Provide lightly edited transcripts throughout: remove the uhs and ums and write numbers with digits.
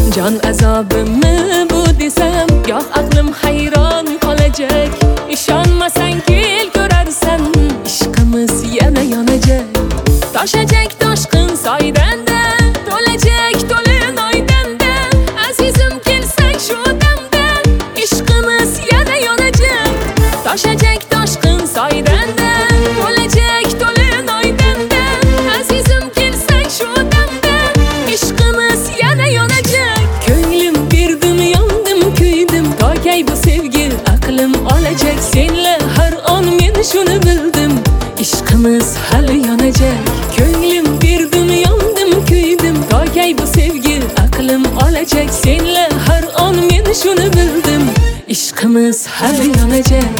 Can azobimmi bu desam, goh aqlim hayron qolajak. Ishonmasang kel ko'rarsan, ishqimiz yana yonajak. Toshajak toshqin soydanda, to'lajak to'lin oydanda. Azizim kelsak shu damda, ishqimiz yana yonajak. Toshajak toshqin soydanda, to'lajak to'lin oydanda. Azizim kelsak shu damda, ishqimiz yana yonajak. Ko'nglim berdim, yondim, kuydim, to'kay bu sevgi aqlim olajak. Senla har on men shuni bildim, ishqimiz hali yonajak. Ko'nglim berdim, yondim, kuydim, to'kay bu sevgi aqlim olajak. Senla har on men shuni bildim, ishqimiz hali yonajak.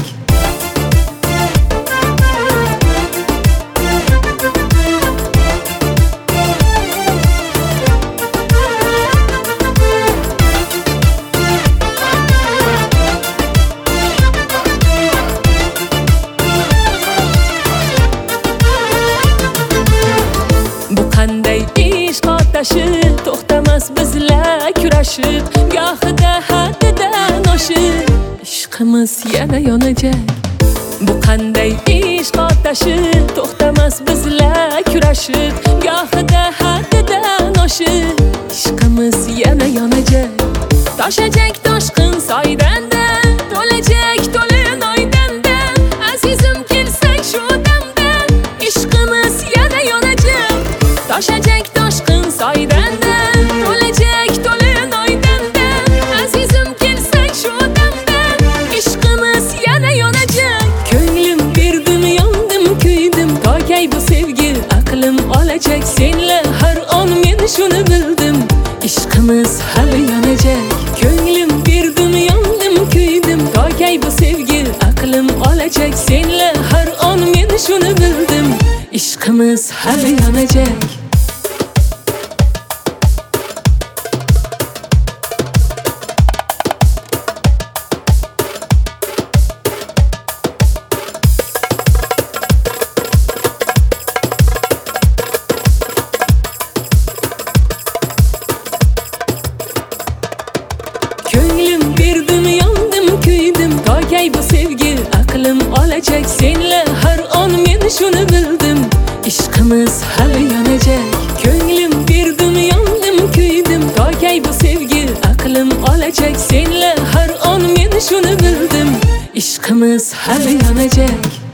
Bu qanday ishq otashi, to'xtamas bizlar kurashib, gohida haddidan oshib, ishqimiz yana yonajak. Bu qanday ishq otashi, to'xtamas bizlar kurashib, gohida haddidan oshib, ishqimiz yana yonajak. Toshajak toshqin soydanda, to'lajak to'lin oydanda. Azizim kelsak shu damda, ishqimiz yana yonajak. Toshajak toshqin soydanda, to'lajak to'lin oydanda. Azizim kelsak shu damda, ishqimiz yana yonajak. Ko'nglim berdim, yondim, kuydim, to'kay bu sevgi aqlim olajak. Senla har on men shuni bildim, ishqimiz hali yonajak. Ko'nglim berdim, yondim, kuydim, to'kay bu sevgi aqlim olajak. Senla har on men shuni bildim, ishqimiz hali yonajak. Ko'nglim berdim, yondim, kuydim, to'kay bu sevgi aqlim olajak. Senla har on men shuni bildim, ishqimiz hali yonajak. Ko'nglim berdim, yondim, kuydim, to'kay bu sevgi aqlim olajak. Senla har on men shuni bildim, ishqimiz hali yonajak.